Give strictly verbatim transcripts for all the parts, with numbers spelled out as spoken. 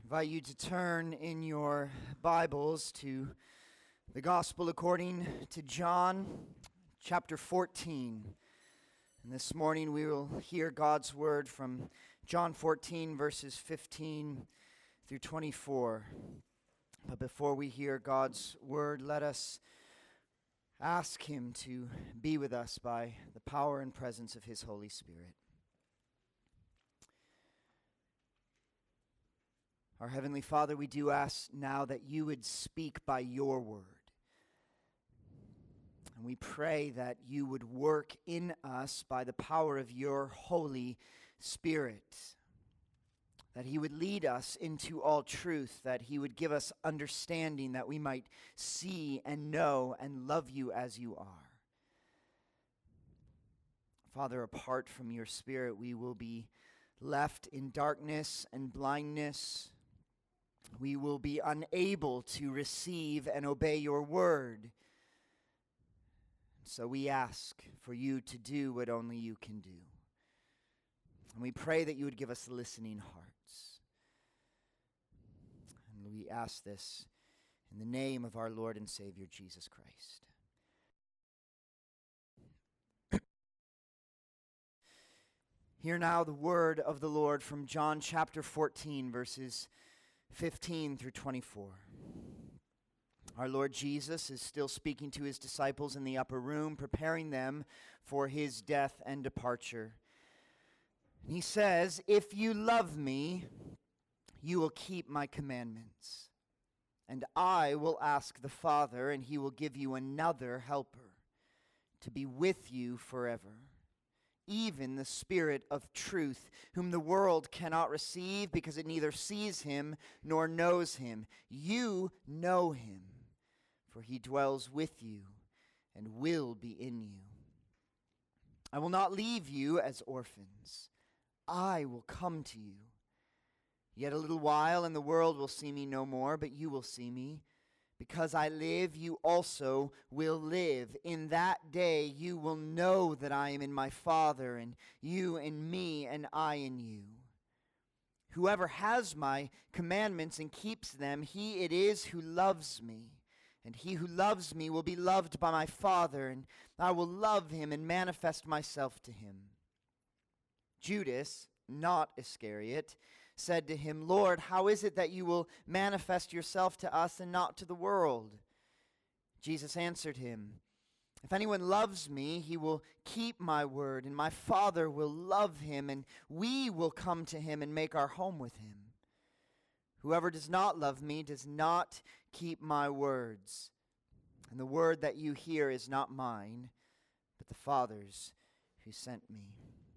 invite you to turn in your Bibles to the Gospel according to John, chapter fourteen. And this morning we will hear God's word from John fourteen, verses fifteen through twenty-four. But before we hear God's word, let us ask Him to be with us by the power and presence of His Holy Spirit. Our Heavenly Father, we do ask now that you would speak by your word. And we pray that you would work in us by the power of your Holy Spirit. That He would lead us into all truth, that He would give us understanding, that we might see and know and love you as you are. Father, apart from your Spirit, we will be left in darkness and blindness. We will be unable to receive and obey your word. So we ask for you to do what only you can do. And we pray that you would give us listening hearts. And we ask this in the name of our Lord and Savior, Jesus Christ. Hear now the word of the Lord from John chapter fourteen, verses fifteen through twenty-four. Our Lord Jesus is still speaking to his disciples in the upper room, preparing them for his death and departure. And he says, "If you love me, you will keep my commandments. And I will ask the Father, and he will give you another helper to be with you forever. Even the Spirit of truth, whom the world cannot receive because it neither sees him nor knows him. You know him, for he dwells with you and will be in you. I will not leave you as orphans. I will come to you. Yet a little while, and the world will see me no more, but you will see me. Because I live, you also will live. In that day you will know that I am in my Father, and you in me, and I in you. Whoever has my commandments and keeps them, he it is who loves me. And he who loves me will be loved by my Father, and I will love him and manifest myself to him." Judas, not Iscariot, said to him, "Lord, how is it that you will manifest yourself to us and not to the world?" Jesus answered him, "If anyone loves me, he will keep my word, and my Father will love him, and we will come to him and make our home with him. Whoever does not love me does not keep my words. And the word that you hear is not mine, but the Father's who sent me."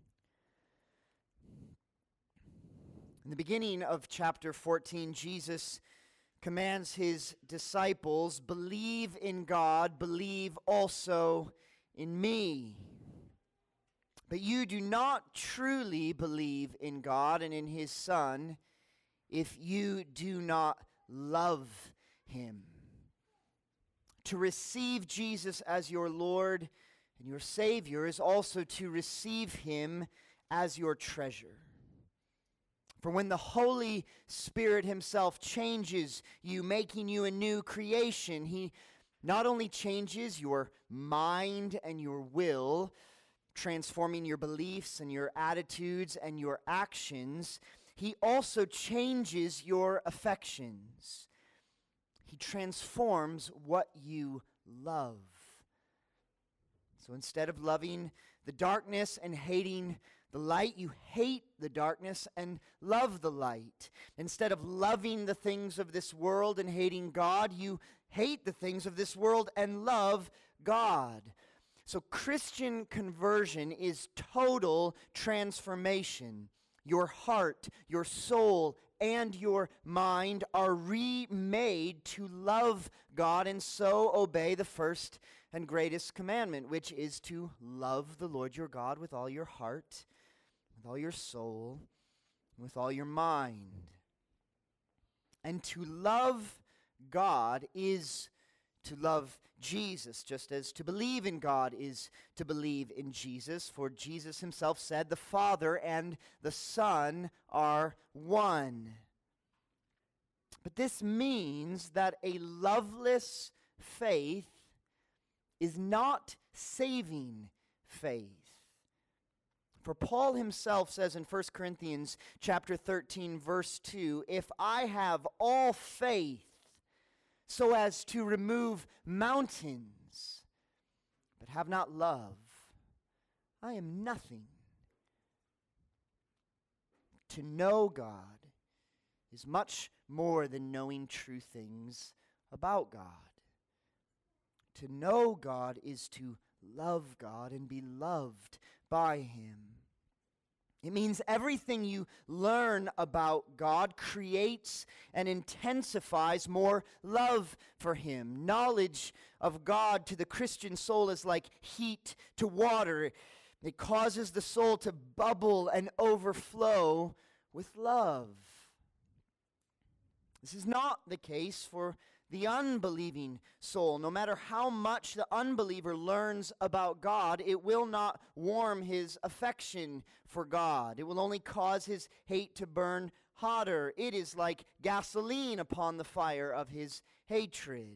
In the beginning of chapter fourteen, Jesus commands his disciples, "Believe in God, believe also in me." But you do not truly believe in God and in his Son if you do not love him. To receive Jesus as your Lord and your Savior is also to receive him as your treasure. For when the Holy Spirit himself changes you, making you a new creation, he not only changes your mind and your will, transforming your beliefs and your attitudes and your actions, he also changes your affections. He transforms what you love. So instead of loving the darkness and hating the light, you hate the darkness and love the light. Instead of loving the things of this world and hating God, you hate the things of this world and love God. So Christian conversion is total transformation. Your heart, your soul, and your mind are remade to love God and so obey the first and greatest commandment, which is to love the Lord your God with all your heart, with all your soul, with all your mind. And to love God is to love Jesus, just as to believe in God is to believe in Jesus. For Jesus himself said, "The Father and the Son are one." But this means that a loveless faith is not saving faith. For Paul himself says in First Corinthians chapter thirteen, verse two, if I have all faith so as to remove mountains, but have not love, I am nothing. To know God is much more than knowing true things about God. To know God is to love God and be loved by Him. It means everything you learn about God creates and intensifies more love for Him. Knowledge of God to the Christian soul is like heat to water. It causes the soul to bubble and overflow with love. This is not the case for the unbelieving soul. No matter how much the unbeliever learns about God, it will not warm his affection for God. It will only cause his hate to burn hotter. It is like gasoline upon the fire of his hatred.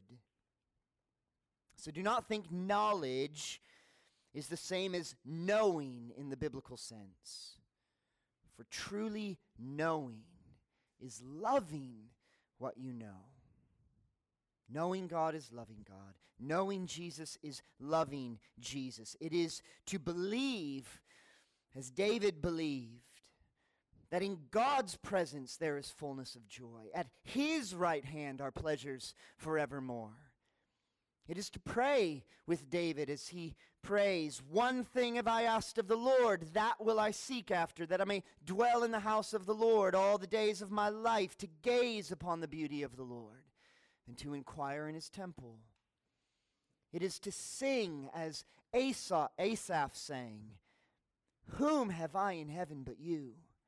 So do not think knowledge is the same as knowing in the biblical sense. For truly knowing is loving what you know. Knowing God is loving God. Knowing Jesus is loving Jesus. It is to believe, as David believed, that in God's presence there is fullness of joy. At His right hand are pleasures forevermore. It is to pray with David as he prays, one thing have I asked of the Lord, that will I seek after, that I may dwell in the house of the Lord all the days of my life, to gaze upon the beauty of the Lord and to inquire in His temple. It is to sing as Asa- Asaph sang, whom have I in heaven but you?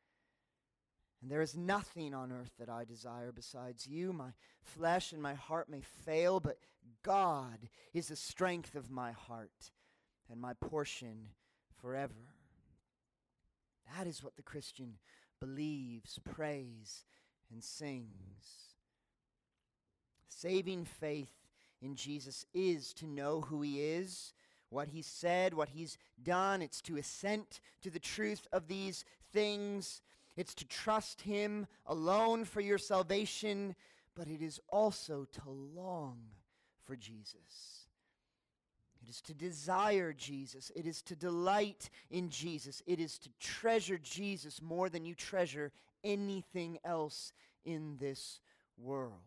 And there is nothing on earth that I desire besides you. My flesh and my heart may fail, but God is the strength of my heart and my portion forever. That is what the Christian believes, prays, and sings. Saving faith in Jesus is to know who He is, what He said, what He's done. It's to assent to the truth of these things. It's to trust Him alone for your salvation, but it is also to long for Jesus. It is to desire Jesus. It is to delight in Jesus. It is to treasure Jesus more than you treasure anything else in this world.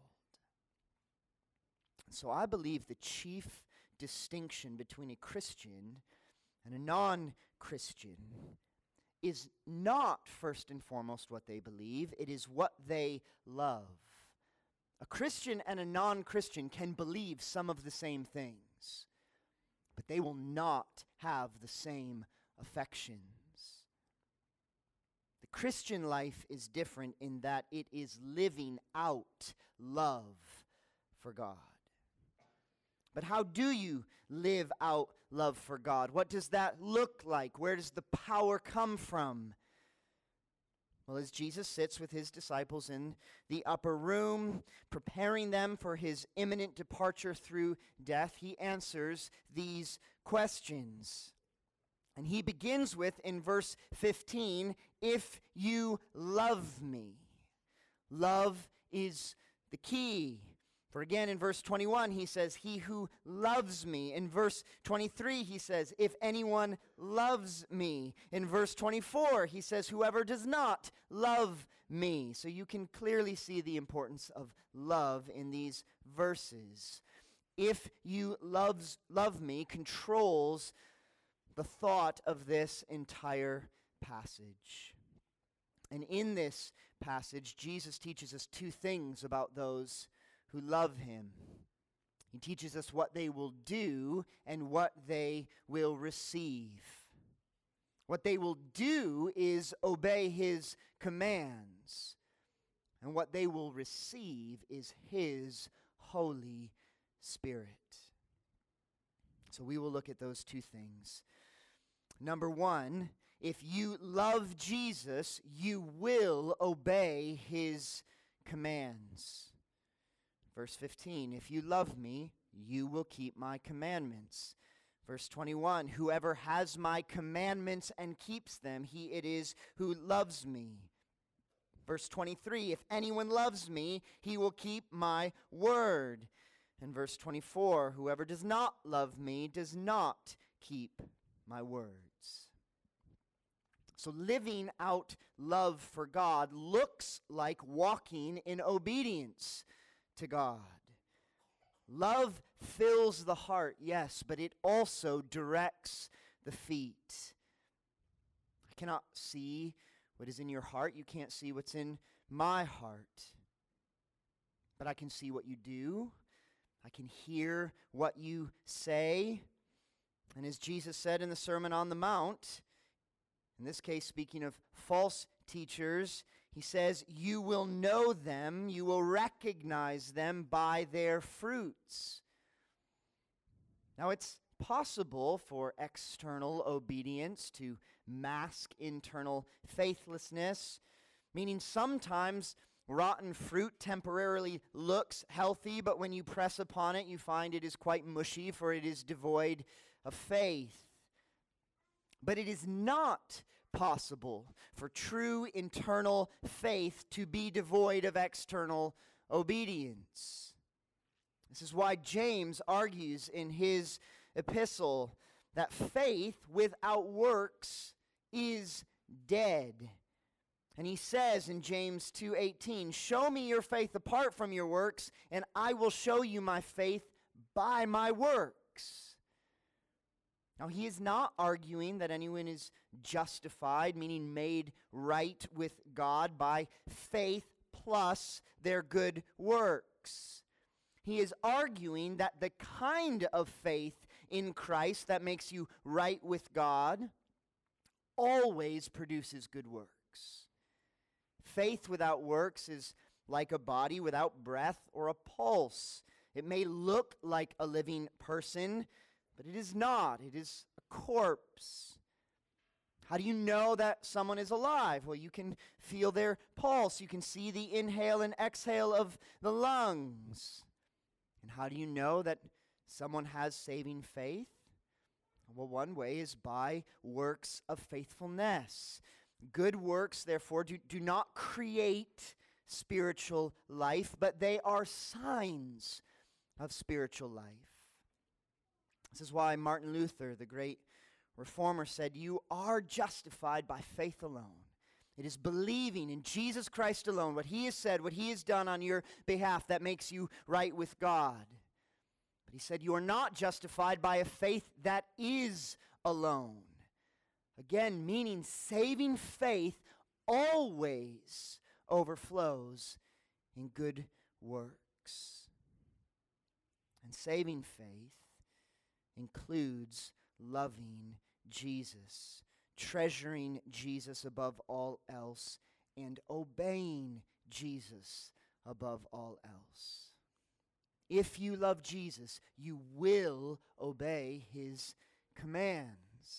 So I believe the chief distinction between a Christian and a non-Christian is not first and foremost what they believe, it is what they love. A Christian and a non-Christian can believe some of the same things, but they will not have the same affections. The Christian life is different in that it is living out love for God. But how do you live out love for God? What does that look like? Where does the power come from? Well, as Jesus sits with His disciples in the upper room, preparing them for His imminent departure through death, He answers these questions. And He begins with, in verse fifteen, if you love me. Love is the key. For again, in verse twenty-one, He says, he who loves me. In verse twenty-three, He says, if anyone loves me. In verse twenty-four, He says, whoever does not love me. So you can clearly see the importance of love in these verses. If you loves, love me controls the thought of this entire passage. And in this passage, Jesus teaches us two things about those who love Him. He teaches us what they will do and what they will receive. What they will do is obey His commands, and what they will receive is His Holy Spirit. So we will look at those two things. Number one, if you love Jesus, you will obey His commands. Verse fifteen, if you love me, you will keep my commandments. Verse twenty-one, whoever has my commandments and keeps them, he it is who loves me. Verse twenty-three, if anyone loves me, he will keep my word. And verse twenty-four, whoever does not love me does not keep my words. So living out love for God looks like walking in obedience to God. Love fills the heart, yes, but it also directs the feet. I cannot see what is in your heart. You can't see what's in my heart. But I can see what you do. I can hear what you say. And as Jesus said in the Sermon on the Mount, in this case speaking of false teachers, he says, you will know them, you will recognize them by their fruits. Now it's possible for external obedience to mask internal faithlessness, meaning sometimes rotten fruit temporarily looks healthy, but when you press upon it, you find it is quite mushy, for it is devoid of faith. But it is not possible for true internal faith to be devoid of external obedience. This is why James argues in his epistle that faith without works is dead. And he says in James two eighteen, show me your faith apart from your works, and I will show you my faith by my works. Now, he is not arguing that anyone is justified, meaning made right with God by faith plus their good works. He is arguing that the kind of faith in Christ that makes you right with God always produces good works. Faith without works is like a body without breath or a pulse. It may look like a living person, but it is not. It is a corpse. How do you know that someone is alive? Well, you can feel their pulse. You can see the inhale and exhale of the lungs. And how do you know that someone has saving faith? Well, one way is by works of faithfulness. Good works, therefore, do, do not create spiritual life, but they are signs of spiritual life. This is why Martin Luther, the great reformer, said, you are justified by faith alone. It is believing in Jesus Christ alone, what he has said, what he has done on your behalf, that makes you right with God. But he said, you are not justified by a faith that is alone. Again, meaning saving faith always overflows in good works. And saving faith includes loving Jesus, treasuring Jesus above all else, and obeying Jesus above all else. If you love Jesus, you will obey his commands.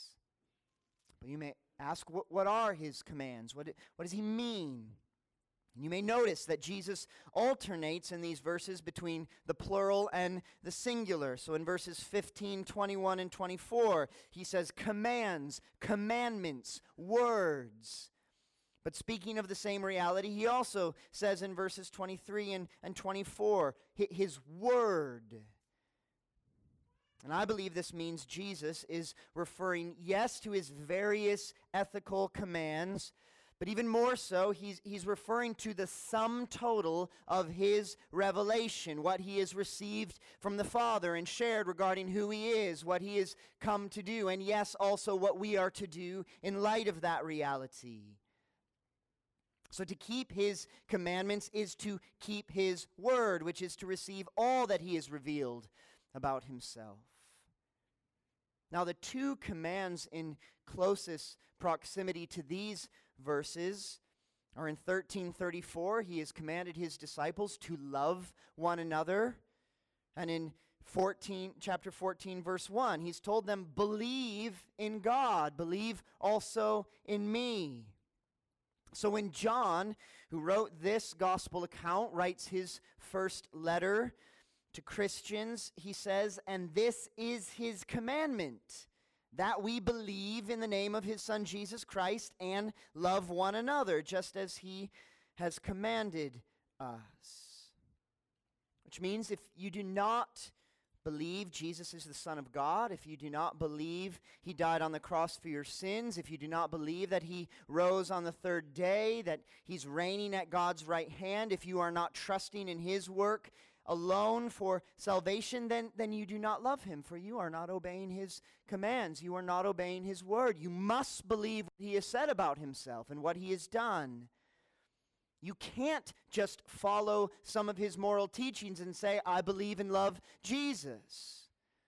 But you may ask, what, what are his commands? What, what does he mean? And you may notice that Jesus alternates in these verses between the plural and the singular. So in verses fifteen, twenty-one, and twenty-four, he says commands, commandments, words. But speaking of the same reality, he also says in verses twenty-three and, and twenty-four, his word. And I believe this means Jesus is referring, yes, to his various ethical commands, but even more so, he's, he's referring to the sum total of his revelation, what he has received from the Father and shared regarding who he is, what he has come to do, and yes, also what we are to do in light of that reality. So to keep his commandments is to keep his word, which is to receive all that he has revealed about himself. Now, the two commands in closest proximity to these verses are in thirteen thirty-four. He has commanded his disciples to love one another. And in fourteen, chapter fourteen, verse one, he's told them, believe in God, believe also in me. So when John, who wrote this gospel account, writes his first letter to Christians, he says, "And this is his commandment, that we believe in the name of his Son Jesus Christ and love one another, just as he has commanded us." Which means if you do not believe Jesus is the Son of God, if you do not believe he died on the cross for your sins, if you do not believe that he rose on the third day, that he's reigning at God's right hand, if you are not trusting in his work alone for salvation, then, then you do not love him, for you are not obeying his commands. You are not obeying his word. You must believe what he has said about himself and what he has done. You can't just follow some of his moral teachings and say, "I believe and love Jesus."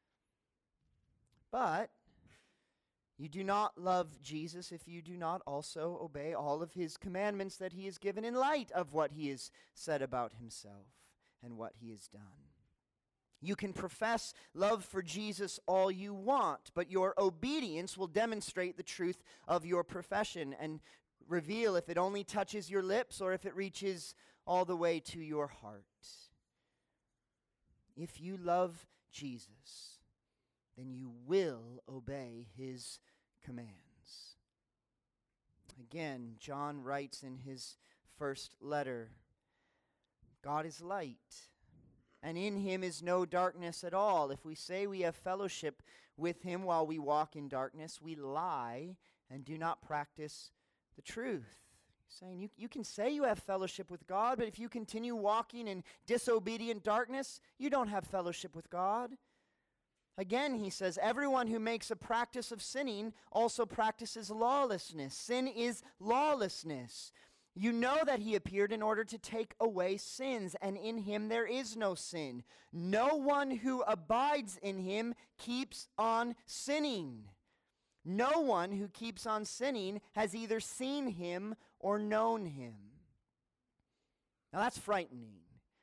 But you do not love Jesus if you do not also obey all of his commandments that he has given in light of what he has said about himself and what he has done. You can profess love for Jesus all you want, but your obedience will demonstrate the truth of your profession and reveal if it only touches your lips or if it reaches all the way to your heart. If you love Jesus, then you will obey his commands. Again, John writes in his first letter, "God is light, and in him is no darkness at all. If we say we have fellowship with him while we walk in darkness, we lie and do not practice the truth." He's saying you, you can say you have fellowship with God, but if you continue walking in disobedient darkness, you don't have fellowship with God. Again, he says, everyone who makes a practice of sinning also practices lawlessness. Sin is lawlessness. You know that he appeared in order to take away sins, and in him there is no sin. No one who abides in him keeps on sinning. No one who keeps on sinning has either seen him or known him. Now that's frightening.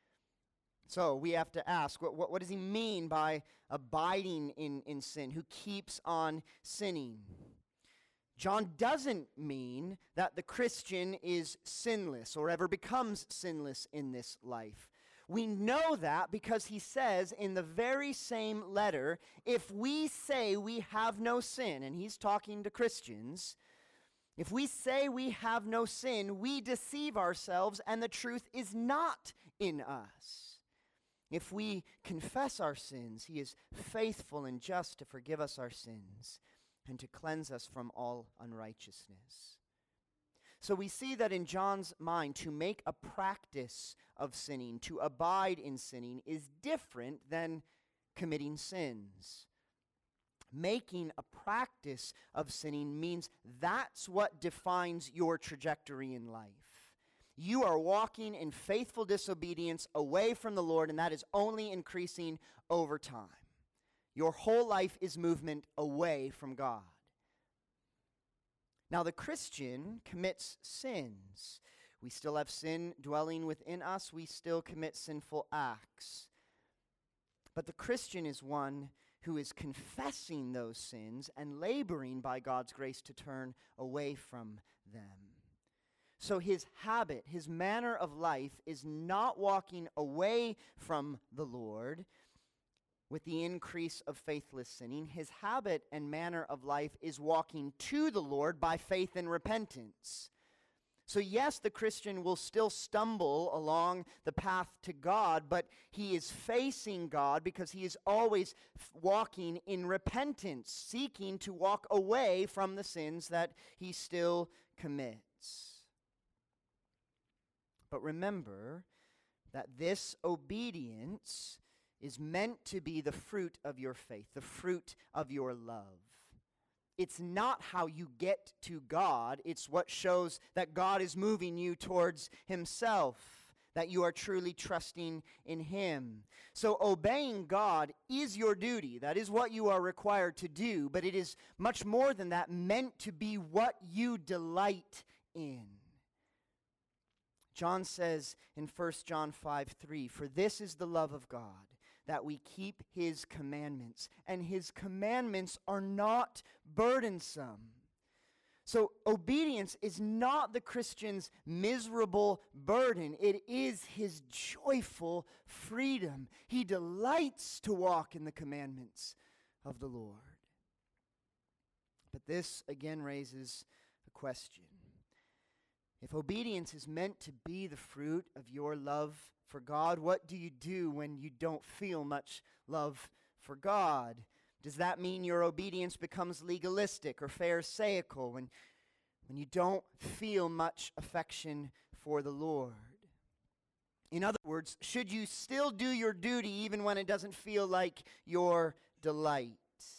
So we have to ask, what, what, what does he mean by abiding in, in sin? Who keeps on sinning? John doesn't mean that the Christian is sinless or ever becomes sinless in this life. We know that because he says in the very same letter, if we say we have no sin, and he's talking to Christians, if we say we have no sin, we deceive ourselves and the truth is not in us. If we confess our sins, he is faithful and just to forgive us our sins and to cleanse us from all unrighteousness. So we see that in John's mind, to make a practice of sinning, to abide in sinning, is different than committing sins. Making a practice of sinning means that's what defines your trajectory in life. You are walking in faithful disobedience away from the Lord, and that is only increasing over time. Your whole life is movement away from God. Now, the Christian commits sins. We still have sin dwelling within us. We still commit sinful acts. But the Christian is one who is confessing those sins and laboring by God's grace to turn away from them. So his habit, his manner of life is not walking away from the Lord with the increase of faithless sinning. His habit and manner of life is walking to the Lord by faith and repentance. So yes, the Christian will still stumble along the path to God, but he is facing God because he is always f- walking in repentance, seeking to walk away from the sins that he still commits. But remember that this obedience is meant to be the fruit of your faith, the fruit of your love. It's not how you get to God, it's what shows that God is moving you towards himself, that you are truly trusting in him. So obeying God is your duty. That is what you are required to do, but it is much more than that, meant to be what you delight in. John says in First John five three, "For this is the love of God, that we keep his commandments, and his commandments are not burdensome." So obedience is not the Christian's miserable burden. It is his joyful freedom. He delights to walk in the commandments of the Lord. But this again raises a question. If obedience is meant to be the fruit of your love for God, what do you do when you don't feel much love for God? Does that mean your obedience becomes legalistic or pharisaical when, when you don't feel much affection for the Lord? In other words, should you still do your duty even when it doesn't feel like your delight?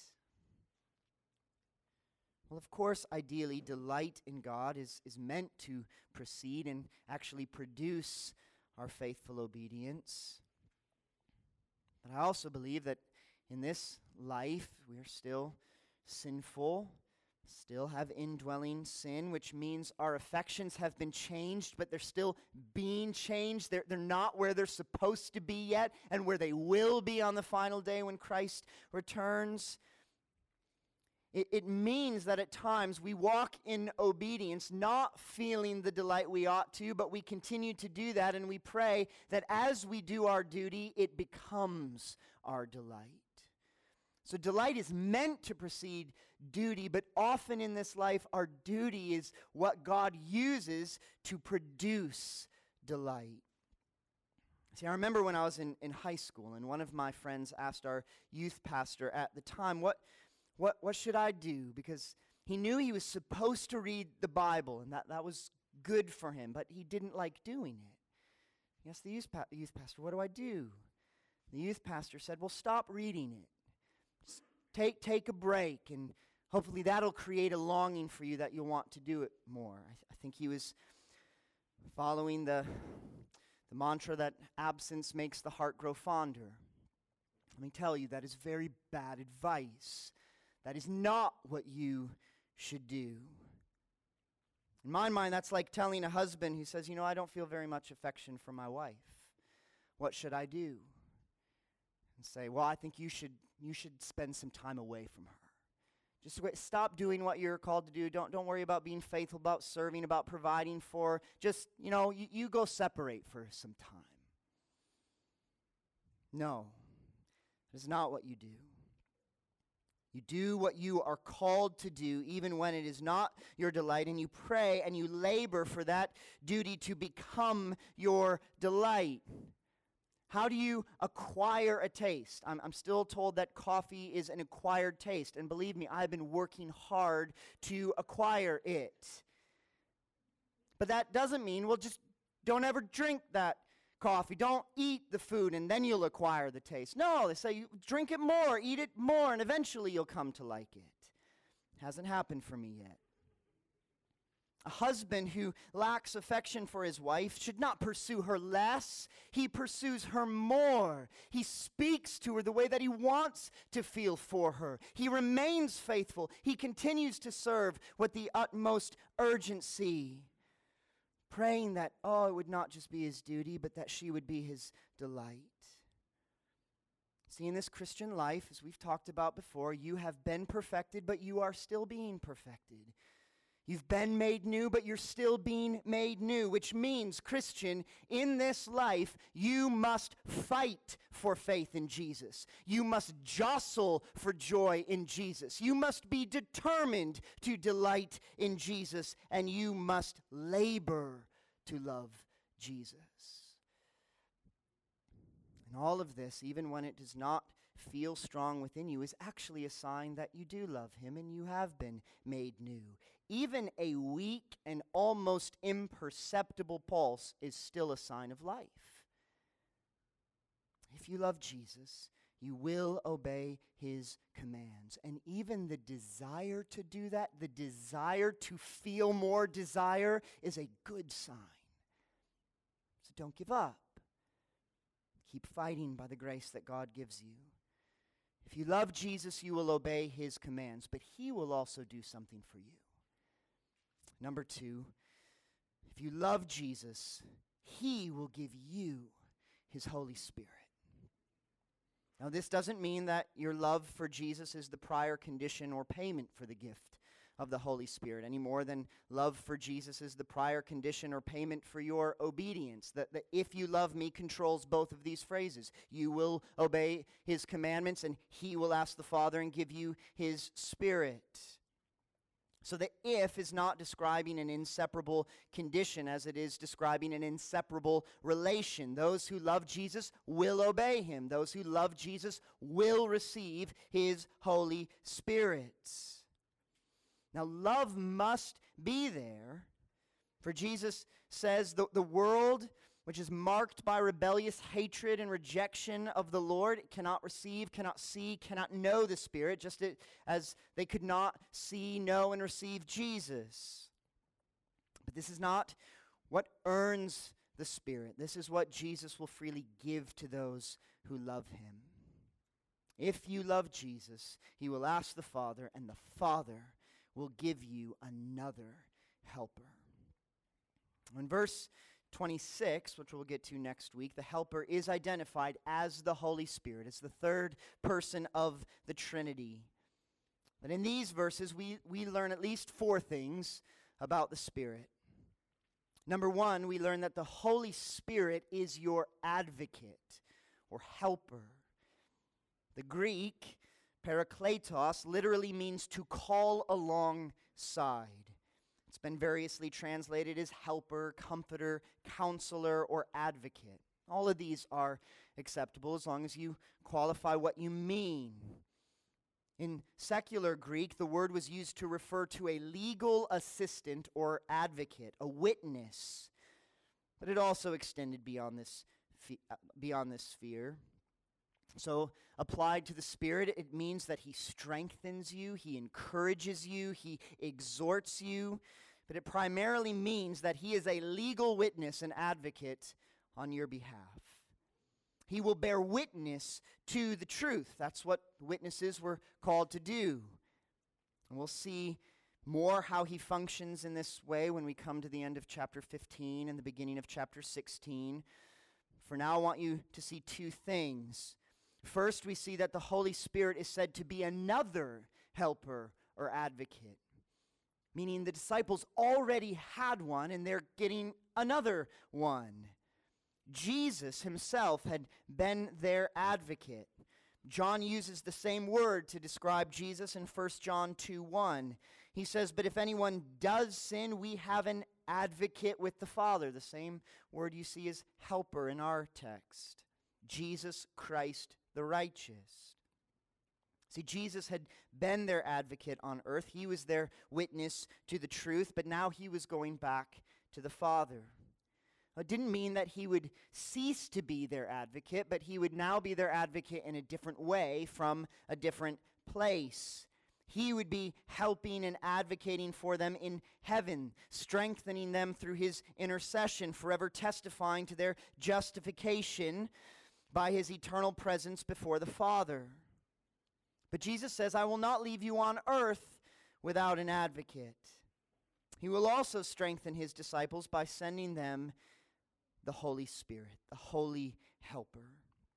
Well, of course, ideally, delight in God is, is meant to precede and actually produce our faithful obedience. But I also believe that in this life, we are still sinful, still have indwelling sin, which means our affections have been changed, but they're still being changed. They're, they're not where they're supposed to be yet, and where they will be on the final day when Christ returns. It, it means that at times we walk in obedience, not feeling the delight we ought to, but we continue to do that, and we pray that as we do our duty, it becomes our delight. So delight is meant to precede duty, but often in this life, our duty is what God uses to produce delight. See, I remember when I was in, in high school, and one of my friends asked our youth pastor at the time, what, what, what should I do? Because he knew he was supposed to read the Bible, and that, that was good for him, but he didn't like doing it. He asked the youth, pa- youth pastor, what do I do? The youth pastor said, well, stop reading it. Just take, take a break, and hopefully that'll create a longing for you that you'll want to do it more. I, th- I think he was following the, the mantra that absence makes the heart grow fonder. Let me tell you, that is very bad advice. That is not what you should do. In my mind, that's like telling a husband who says, you know, I don't feel very much affection for my wife. What should I do? And say, well, I think you should you should spend some time away from her. Just wait, stop doing what you're called to do. Don't don't worry about being faithful, about serving, about providing for. Just, you know, you, you go separate for some time. No, that is not what you do. You do what you are called to do, even when it is not your delight, and you pray and you labor for that duty to become your delight. How do you acquire a taste? I'm, I'm still told that coffee is an acquired taste, and believe me, I've been working hard to acquire it. But that doesn't mean, well, just don't ever drink that coffee. Don't eat the food, and then you'll acquire the taste. No, they say you drink it more, eat it more, and eventually you'll come to like it. Hasn't happened for me yet. A husband who lacks affection for his wife should not pursue her less. He pursues her more. He speaks to her the way that he wants to feel for her. He remains faithful. He continues to serve with the utmost urgency, praying that, oh, it would not just be his duty, but that she would be his delight. See, in this Christian life, as we've talked about before, you have been perfected, but you are still being perfected. You've been made new, but you're still being made new, which means, Christian, in this life, you must fight for faith in Jesus. You must jostle for joy in Jesus. You must be determined to delight in Jesus, and you must labor to love Jesus. And all of this, even when it does not feel strong within you, is actually a sign that you do love him and you have been made new. Even a weak and almost imperceptible pulse is still a sign of life. If you love Jesus, you will obey his commands. And even the desire to do that, the desire to feel more desire, is a good sign. So don't give up. Keep fighting by the grace that God gives you. If you love Jesus, you will obey his commands, but he will also do something for you. Number two, if you love Jesus, he will give you his Holy Spirit. Now, this doesn't mean that your love for Jesus is the prior condition or payment for the gift of the Holy Spirit, any more than love for Jesus is the prior condition or payment for your obedience. That, that if you love me controls both of these phrases. You will obey his commandments, and he will ask the Father and give you his Spirit. So the if is not describing an inseparable condition as it is describing an inseparable relation. Those who love Jesus will obey him. Those who love Jesus will receive his Holy Spirit. Now love must be there, for Jesus says the, the world which is marked by rebellious hatred and rejection of the Lord, cannot receive, cannot see, cannot know the Spirit, just as they could not see, know, and receive Jesus. But this is not what earns the Spirit. This is what Jesus will freely give to those who love him. If you love Jesus, he will ask the Father, and the Father will give you another helper. In verse twenty-six, which we'll get to next week, the helper is identified as the Holy Spirit. It's the third person of the Trinity. But in these verses, we, we learn at least four things about the Spirit. Number one, we learn that the Holy Spirit is your advocate or helper. The Greek, parakletos, literally means to call alongside. It's been variously translated as helper, comforter, counselor, or advocate. All of these are acceptable as long as you qualify what you mean. In secular Greek, the word was used to refer to a legal assistant or advocate, a witness. But it also extended beyond this, beyond this sphere. So, applied to the Spirit, it means that he strengthens you, he encourages you, he exhorts you. But it primarily means that he is a legal witness and advocate on your behalf. He will bear witness to the truth. That's what witnesses were called to do. And we'll see more how he functions in this way when we come to the end of chapter fifteen and the beginning of chapter sixteen. For now, I want you to see two things. First, we see that the Holy Spirit is said to be another helper or advocate, meaning the disciples already had one and they're getting another one. Jesus himself had been their advocate. John uses the same word to describe Jesus in First John two one. He says, "But if anyone does sin, we have an advocate with the Father." The same word you see as helper in our text. Jesus Christ the righteous. See, Jesus had been their advocate on earth. He was their witness to the truth, but now he was going back to the Father. It didn't mean that he would cease to be their advocate, but he would now be their advocate in a different way from a different place. He would be helping and advocating for them in heaven, strengthening them through his intercession, forever testifying to their justification by his eternal presence before the Father. But Jesus says, "I will not leave you on earth without an advocate." He will also strengthen his disciples by sending them the Holy Spirit, the Holy Helper.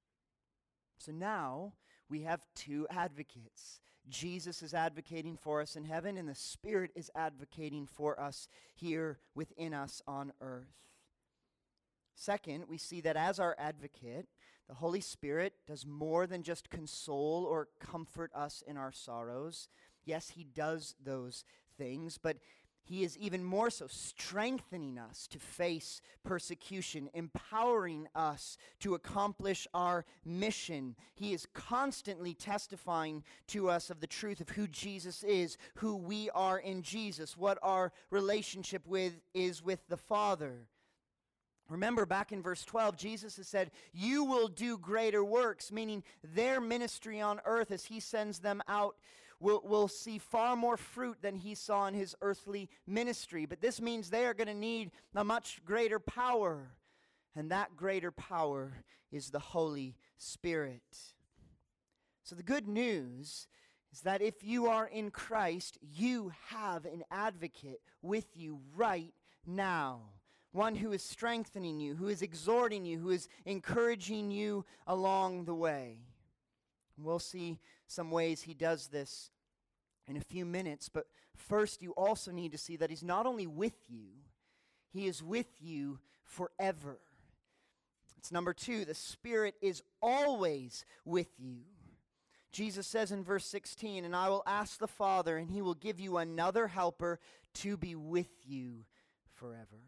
So now we have two advocates. Jesus is advocating for us in heaven, and the Spirit is advocating for us here within us on earth. Second, we see that as our advocate, the Holy Spirit does more than just console or comfort us in our sorrows. Yes, he does those things, but he is even more so strengthening us to face persecution, empowering us to accomplish our mission. He is constantly testifying to us of the truth of who Jesus is, who we are in Jesus, what our relationship with is with the Father. Remember, back in verse twelve, Jesus has said, "You will do greater works," meaning their ministry on earth as he sends them out will, will see far more fruit than he saw in his earthly ministry. But this means they are going to need a much greater power, and that greater power is the Holy Spirit. So the good news is that if you are in Christ, you have an advocate with you right now. One who is strengthening you, who is exhorting you, who is encouraging you along the way. We'll see some ways he does this in a few minutes. But first, you also need to see that he's not only with you, he is with you forever. It's number two, the Spirit is always with you. Jesus says in verse sixteen, "And I will ask the Father, and he will give you another helper to be with you forever."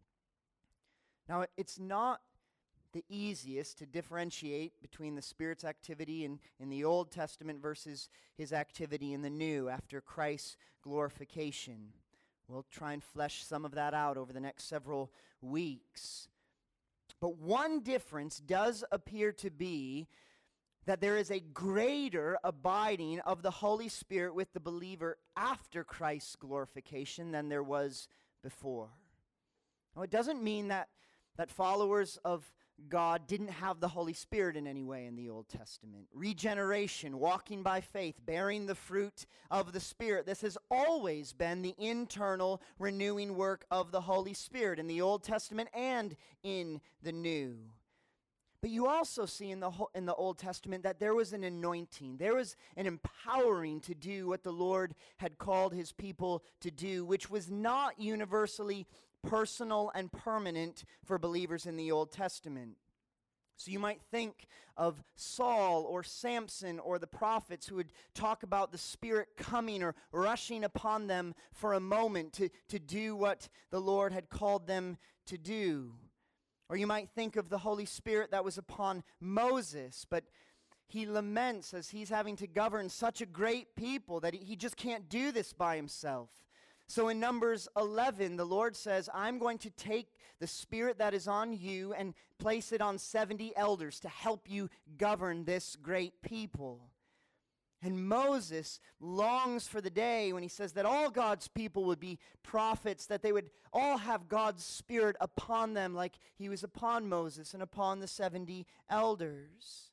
Now, it's not the easiest to differentiate between the Spirit's activity in, in the Old Testament versus his activity in the New after Christ's glorification. We'll try and flesh some of that out over the next several weeks. But one difference does appear to be that there is a greater abiding of the Holy Spirit with the believer after Christ's glorification than there was before. Now, it doesn't mean that, that followers of God didn't have the Holy Spirit in any way in the Old Testament. Regeneration, walking by faith, bearing the fruit of the Spirit. This has always been the internal renewing work of the Holy Spirit in the Old Testament and in the New. But you also see in the ho- in the Old Testament that there was an anointing. There was an empowering to do what the Lord had called his people to do, which was not universally personal and permanent for believers in the Old Testament. So you might think of Saul or Samson or the prophets who would talk about the Spirit coming or rushing upon them for a moment to, to do what the Lord had called them to do. Or you might think of the Holy Spirit that was upon Moses, but he laments as he's having to govern such a great people that he, he just can't do this by himself. So in Numbers eleven, the Lord says, "I'm going to take the Spirit that is on you and place it on seventy elders to help you govern this great people." And Moses longs for the day when he says that all God's people would be prophets, that they would all have God's Spirit upon them like he was upon Moses and upon the seventy elders.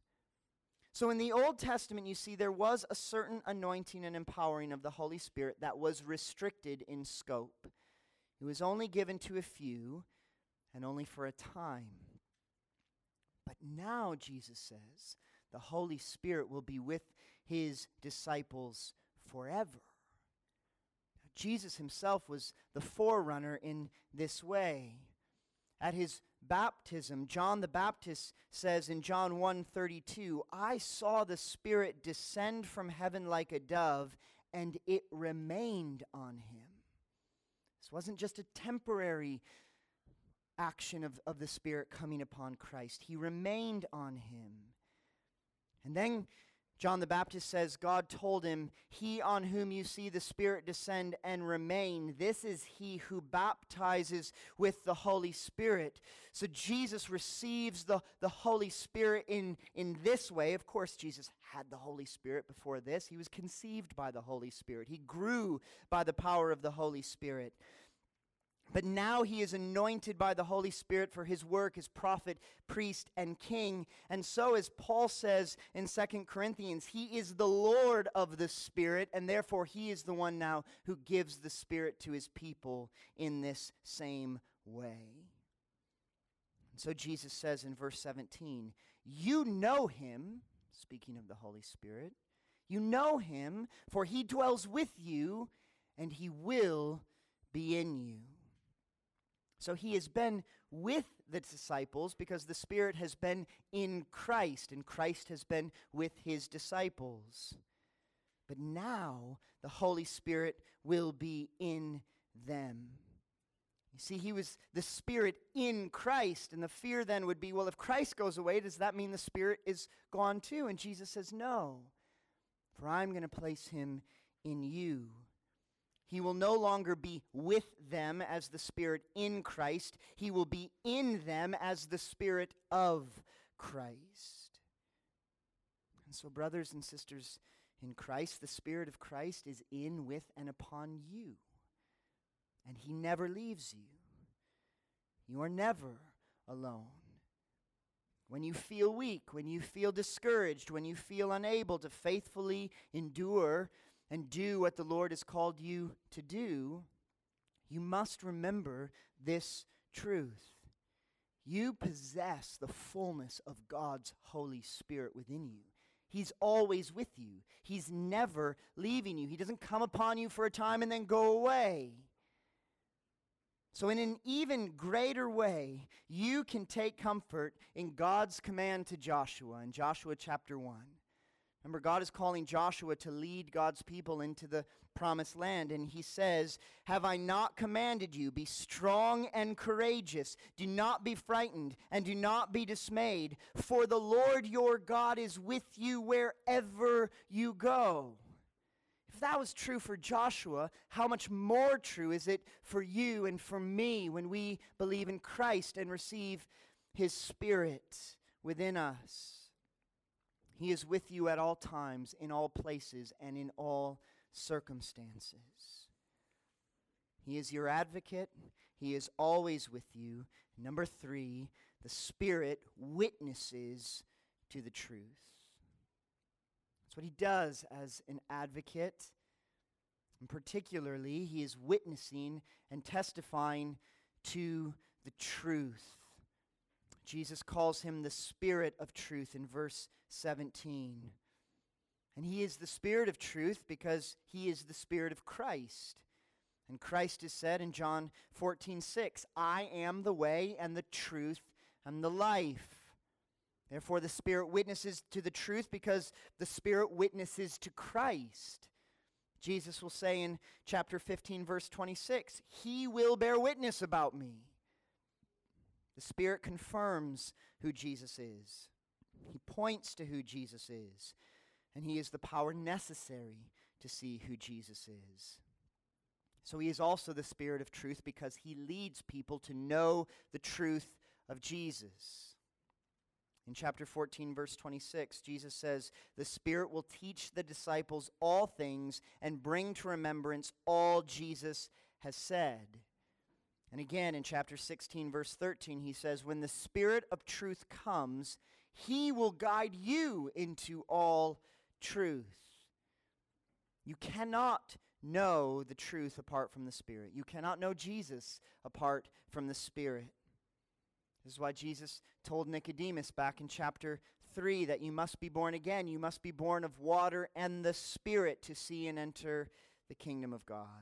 So in the Old Testament, you see, there was a certain anointing and empowering of the Holy Spirit that was restricted in scope. It was only given to a few and only for a time. But now, Jesus says, the Holy Spirit will be with his disciples forever. Jesus himself was the forerunner in this way. At his baptism, John the Baptist says in John one thirty-two, "I saw the Spirit descend from heaven like a dove, and it remained on him." This wasn't just a temporary action of, of the Spirit coming upon Christ. He remained on him. And then John the Baptist says, God told him, "He on whom you see the Spirit descend and remain, this is he who baptizes with the Holy Spirit." So Jesus receives the, the Holy Spirit in, in this way. Of course, Jesus had the Holy Spirit before this. He was conceived by the Holy Spirit. He grew by the power of the Holy Spirit. But now he is anointed by the Holy Spirit for his work as prophet, priest, and king. And so, as Paul says in Second Corinthians, he is the Lord of the Spirit, and therefore he is the one now who gives the Spirit to his people in this same way. And so Jesus says in verse seventeen, "You know him," speaking of the Holy Spirit, "you know him, for he dwells with you, and he will be in you." So he has been with the disciples because the Spirit has been in Christ, and Christ has been with his disciples. But now the Holy Spirit will be in them. You see, he was the Spirit in Christ, and the fear then would be, well, if Christ goes away, does that mean the Spirit is gone too? And Jesus says, no, for I'm going to place him in you. He will no longer be with them as the Spirit in Christ. He will be in them as the Spirit of Christ. And so, brothers and sisters in Christ, the Spirit of Christ is in, with, and upon you. And he never leaves you. You are never alone. When you feel weak, when you feel discouraged, when you feel unable to faithfully endure and do what the Lord has called you to do, you must remember this truth. You possess the fullness of God's Holy Spirit within you. He's always with you. He's never leaving you. He doesn't come upon you for a time and then go away. So in an even greater way, you can take comfort in God's command to Joshua in Joshua chapter one. Remember, God is calling Joshua to lead God's people into the promised land, and he says, "Have I not commanded you, be strong and courageous, do not be frightened, and do not be dismayed, for the Lord your God is with you wherever you go." If that was true for Joshua, how much more true is it for you and for me when we believe in Christ and receive his Spirit within us? He is with you at all times, in all places, and in all circumstances. He is your advocate. He is always with you. Number three, the Spirit witnesses to the truth. That's what he does as an advocate. And particularly, he is witnessing and testifying to the truth. Jesus calls him the Spirit of truth in verse seventeen. And he is the Spirit of truth because he is the Spirit of Christ. And Christ has said in John fourteen six, "I am the way and the truth and the life." Therefore, the Spirit witnesses to the truth because the Spirit witnesses to Christ. Jesus will say in chapter fifteen, verse twenty-six, "He will bear witness about me." The Spirit confirms who Jesus is. He points to who Jesus is. And he is the power necessary to see who Jesus is. So he is also the Spirit of truth because he leads people to know the truth of Jesus. In chapter fourteen, verse twenty-six, Jesus says, "The Spirit will teach the disciples all things and bring to remembrance all Jesus has said." And again, in chapter sixteen, verse thirteen, he says, "When the Spirit of truth comes, he will guide you into all truth." You cannot know the truth apart from the Spirit. You cannot know Jesus apart from the Spirit. This is why Jesus told Nicodemus back in chapter three that you must be born again. You must be born of water and the Spirit to see and enter the kingdom of God.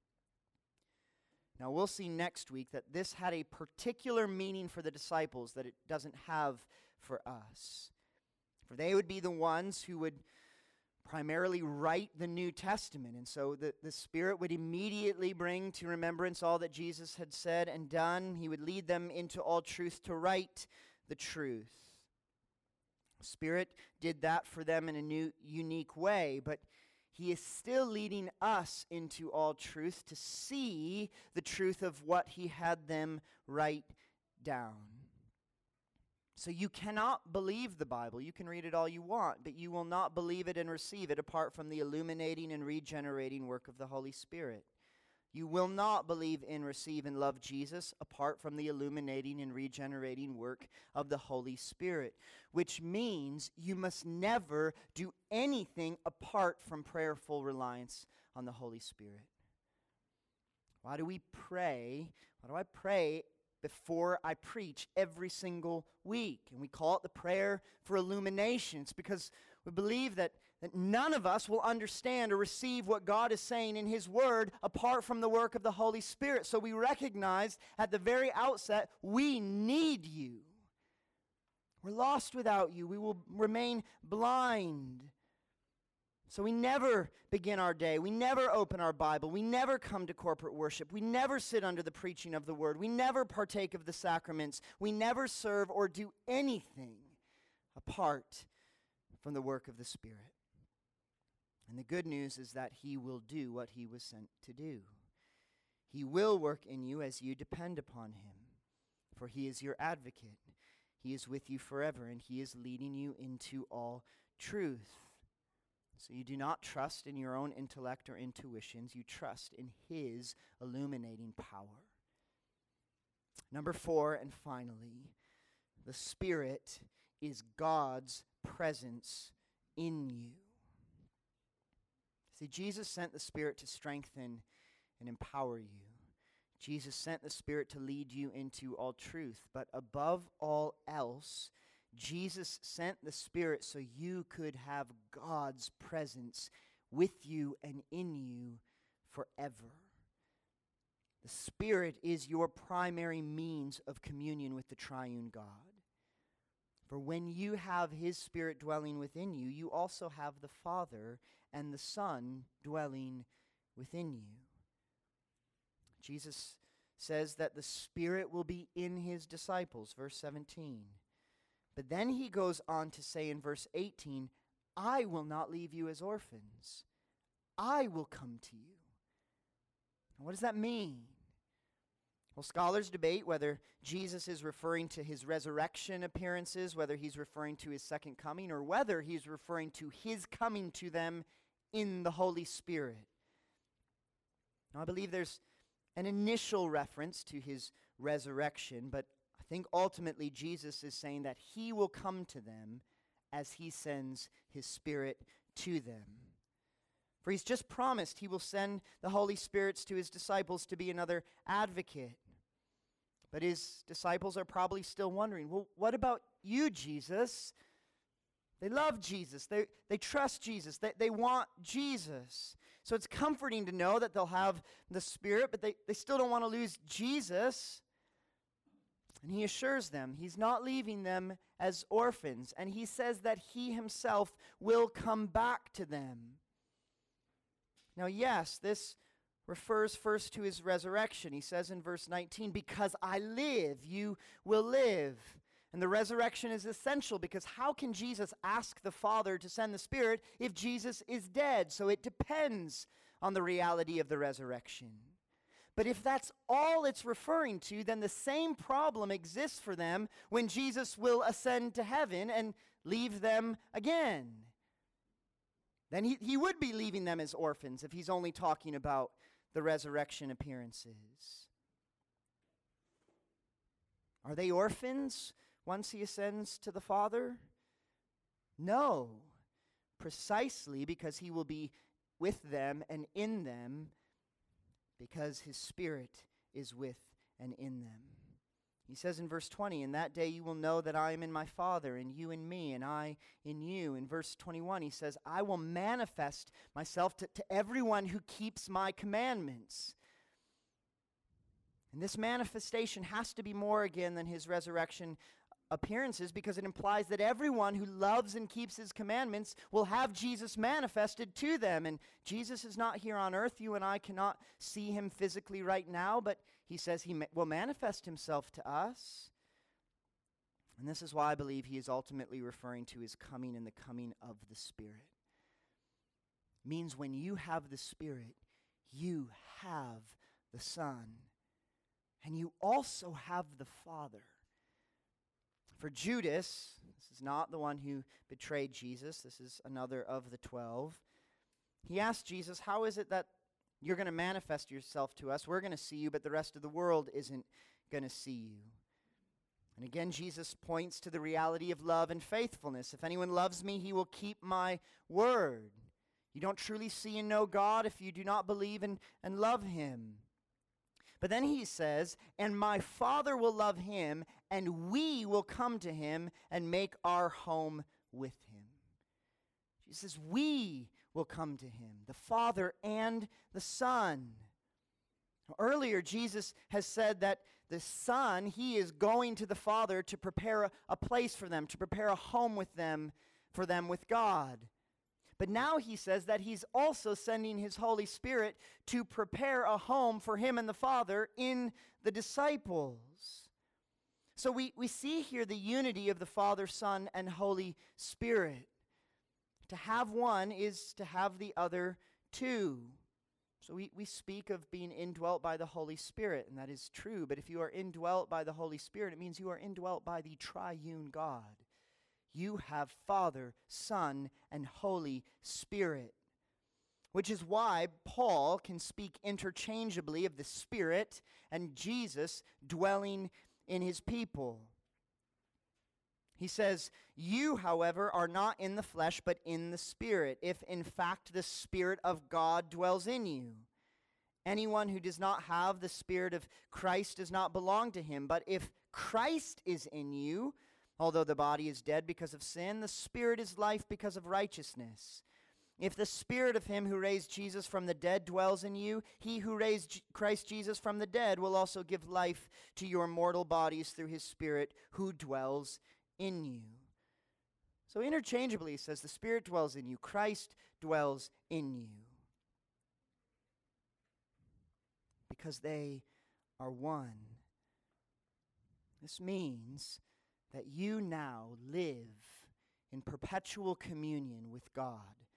Now, we'll see next week that this had a particular meaning for the disciples that it doesn't have for us. For they would be the ones who would primarily write the New Testament. And so the, the Spirit would immediately bring to remembrance all that Jesus had said and done. He would lead them into all truth to write the truth. The Spirit did that for them in a new, unique way, but he is still leading us into all truth to see the truth of what he had them write down. So you cannot believe the Bible. You can read it all you want, but you will not believe it and receive it apart from the illuminating and regenerating work of the Holy Spirit. You will not believe in, receive, and love Jesus apart from the illuminating and regenerating work of the Holy Spirit, which means you must never do anything apart from prayerful reliance on the Holy Spirit. Why do we pray? Why do I pray before I preach every single week? And we call it the prayer for illumination. It's because we believe that, that none of us will understand or receive what God is saying in his word apart from the work of the Holy Spirit. So we recognize at the very outset, we need you. We're lost without you. We will remain blind. So we never begin our day. We never open our Bible. We never come to corporate worship. We never sit under the preaching of the word. We never partake of the sacraments. We never serve or do anything apart from the work of the Spirit. And the good news is that he will do what he was sent to do. He will work in you as you depend upon him, for he is your advocate. He is with you forever, and he is leading you into all truth. So you do not trust in your own intellect or intuitions. You trust in his illuminating power. Number four, and finally, the Spirit is God's presence in you. See, Jesus sent the Spirit to strengthen and empower you. Jesus sent the Spirit to lead you into all truth. But above all else, Jesus sent the Spirit so you could have God's presence with you and in you forever. The Spirit is your primary means of communion with the triune God. For when you have His Spirit dwelling within you, you also have the Father and the Son dwelling within you. Jesus says that the Spirit will be in His disciples, verse seventeen. But then He goes on to say in verse eighteen, I will not leave you as orphans. I will come to you. Now, what does that mean? Well, scholars debate whether Jesus is referring to His resurrection appearances, whether He's referring to His second coming, or whether He's referring to His coming to them in the Holy Spirit. Now, I believe there's an initial reference to His resurrection, but I think ultimately Jesus is saying that He will come to them as He sends His Spirit to them. For He's just promised He will send the Holy Spirits to His disciples to be another advocate. But His disciples are probably still wondering, well, what about you, Jesus? They love Jesus. They, they trust Jesus. They, they want Jesus. So it's comforting to know that they'll have the Spirit, but they, they still don't want to lose Jesus. And He assures them He's not leaving them as orphans. And He says that He Himself will come back to them. Now, yes, this refers first to His resurrection. He says in verse nineteen, because I live, you will live. And the resurrection is essential because how can Jesus ask the Father to send the Spirit if Jesus is dead? So it depends on the reality of the resurrection. But if that's all it's referring to, then the same problem exists for them when Jesus will ascend to heaven and leave them again. Then he, he would be leaving them as orphans if He's only talking about the resurrection appearances. Are they orphans once He ascends to the Father? No, precisely because He will be with them and in them, because His Spirit is with and in them. He says in verse twenty, in that day you will know that I am in my Father, and you in me, and I in you. In verse twenty-one, He says, I will manifest myself to, to everyone who keeps my commandments. And this manifestation has to be more again than His resurrection appearances, because it implies that everyone who loves and keeps His commandments will have Jesus manifested to them. And Jesus is not here on earth. You and I cannot see Him physically right now, but He says He ma- will manifest Himself to us. And this is why I believe He is ultimately referring to His coming and the coming of the Spirit. It means when you have the Spirit, you have the Son, and you also have the Father. For Judas, this is not the one who betrayed Jesus, this is another of the twelve. He asked Jesus, how is it that you're going to manifest yourself to us? We're going to see you, but the rest of the world isn't going to see you. And again, Jesus points to the reality of love and faithfulness. If anyone loves me, he will keep my word. You don't truly see and know God if you do not believe and, and love Him. But then He says, and my Father will love him, and we will come to him and make our home with him. He says, we will come to him, the Father and the Son. Earlier, Jesus has said that the Son, He is going to the Father to prepare a, a place for them, to prepare a home with them, for them with God. But now He says that He's also sending His Holy Spirit to prepare a home for Him and the Father in the disciples. So we, we see here the unity of the Father, Son, and Holy Spirit. To have one is to have the other too. So we, we speak of being indwelt by the Holy Spirit, and that is true. But if you are indwelt by the Holy Spirit, it means you are indwelt by the triune God. You have Father, Son, and Holy Spirit. Which is why Paul can speak interchangeably of the Spirit and Jesus dwelling in His people. He says, you, however, are not in the flesh, but in the Spirit, if in fact the Spirit of God dwells in you. Anyone who does not have the Spirit of Christ does not belong to Him. But if Christ is in you, Although the body is dead because of sin, the spirit is life because of righteousness. If the spirit of him who raised Jesus from the dead dwells in you, he who raised J- Christ Jesus from the dead will also give life to your mortal bodies through his spirit who dwells in you. So interchangeably, he says, the Spirit dwells in you, Christ dwells in you. Because they are one. This means that you now live in perpetual communion with God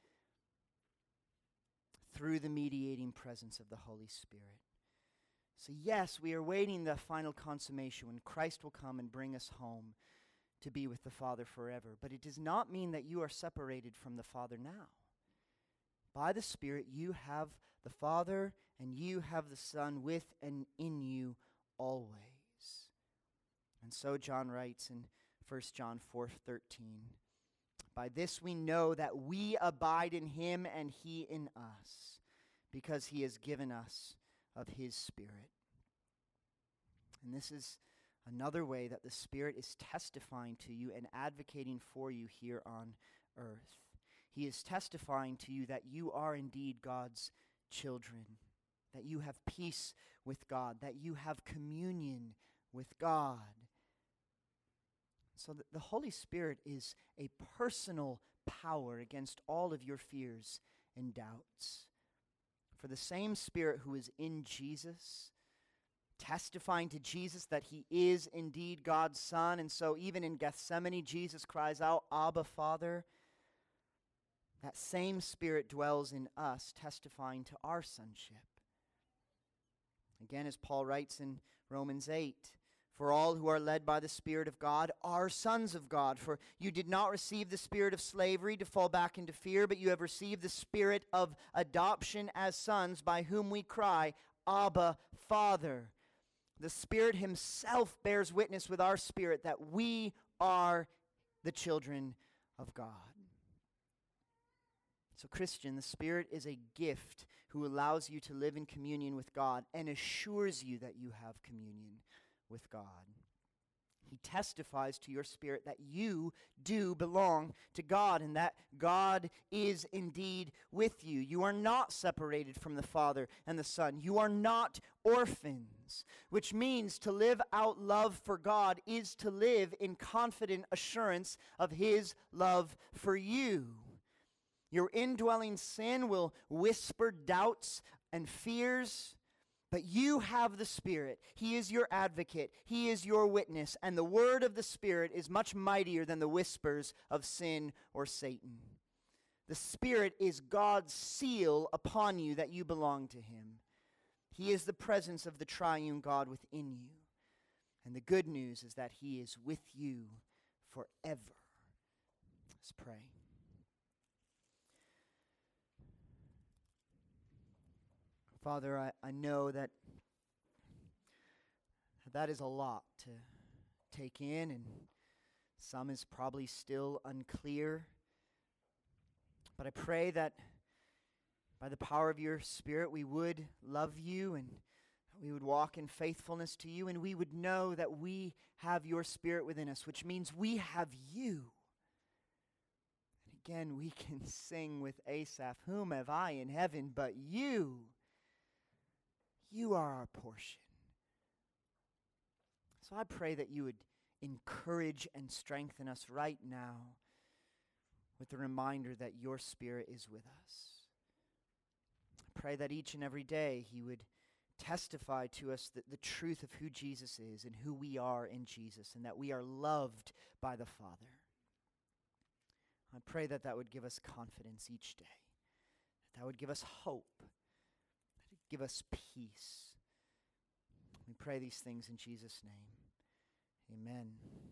through the mediating presence of the Holy Spirit. So yes, we are waiting the final consummation when Christ will come and bring us home to be with the Father forever. But it does not mean that you are separated from the Father now. By the Spirit, you have the Father and you have the Son with and in you always. And so John writes in First John four thirteen, by this we know that we abide in him and he in us, because he has given us of his Spirit. And this is another way that the Spirit is testifying to you and advocating for you here on earth. He is testifying to you that you are indeed God's children, that you have peace with God, that you have communion with God. So that the Holy Spirit is a personal power against all of your fears and doubts. For the same Spirit who is in Jesus, testifying to Jesus that he is indeed God's Son, and so even in Gethsemane, Jesus cries out, Abba, Father. That same Spirit dwells in us, testifying to our sonship. Again, as Paul writes in Romans eight, for all who are led by the Spirit of God are sons of God. For you did not receive the spirit of slavery to fall back into fear, but you have received the Spirit of adoption as sons, by whom we cry, Abba, Father. The Spirit himself bears witness with our spirit that we are the children of God. So, Christian, the Spirit is a gift who allows you to live in communion with God and assures you that you have communion with God. He testifies to your spirit that you do belong to God and that God is indeed with you. You are not separated from the Father and the Son. You are not orphans, which means to live out love for God is to live in confident assurance of his love for you. Your indwelling sin will whisper doubts and fears, but you have the Spirit. He is your advocate. He is your witness. And the word of the Spirit is much mightier than the whispers of sin or Satan. The Spirit is God's seal upon you that you belong to him. He is the presence of the triune God within you. And the good news is that he is with you forever. Let's pray. Father, I, I know that that is a lot to take in, and some is probably still unclear. But I pray that by the power of your Spirit, we would love you and we would walk in faithfulness to you, and we would know that we have your Spirit within us, which means we have you. And again, we can sing with Asaph, whom have I in heaven but you? You are our portion. So I pray that you would encourage and strengthen us right now with the reminder that your Spirit is with us. I pray that each and every day he would testify to us that the truth of who Jesus is and who we are in Jesus, and that we are loved by the Father. I pray that that would give us confidence each day, that that would give us hope, give us peace. We pray these things in Jesus' name. Amen.